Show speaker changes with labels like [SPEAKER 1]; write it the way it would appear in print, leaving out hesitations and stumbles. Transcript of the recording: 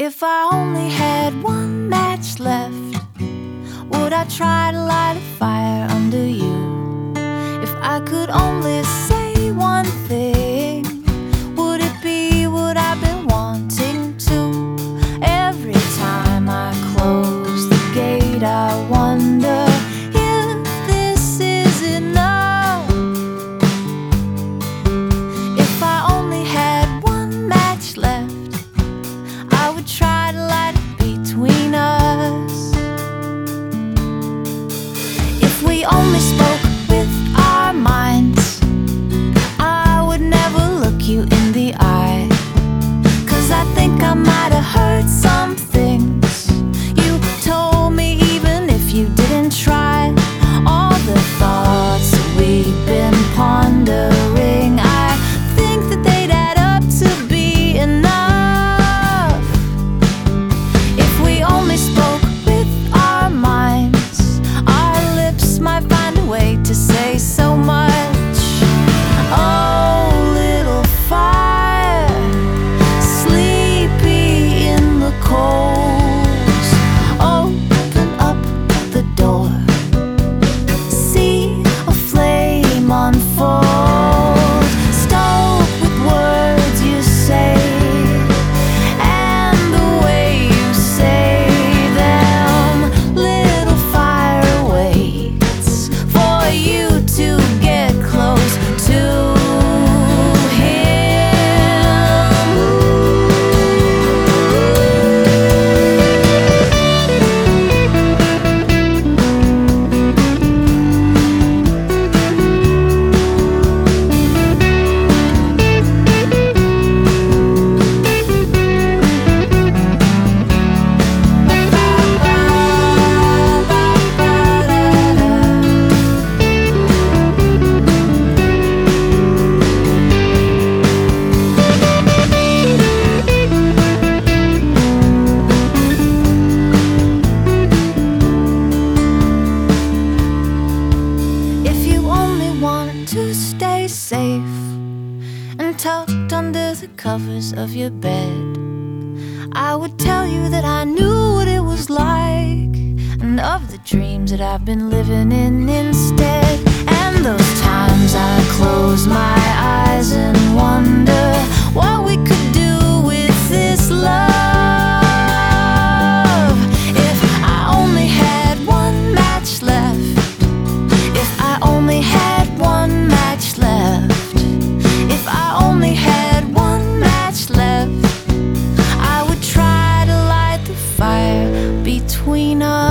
[SPEAKER 1] If I only had one match left, would I try to light a fire under you? If I could only say one thing, would it be what I've been wanting to? Every time I close the gate, I wonder if this is enough. If I only had one match left, I would try to light it between us. If we only spoke with our minds, I would never look you in the eye, 'cause I think I might have heard some things you told me, even if you didn't try. All the thoughts that we've been pondering, I think that they'd add up to be enough. If we only spoke with our minds, our lips might find a way to say so much. Oh, little fire, sleepy in the coals, open up the door, see a flame unfold, stoke with words you say and the way you say them. Little fire waits for you to get close to to stay safe and tucked under the covers of your bed. I would tell you that I knew what it was like, and of the dreams that I've been living in instead. And those times I close my eyes and wonder what we could do with this love. If I only had one match left, if I only had one match left, if I only had one match left, I would try to light the fire between us.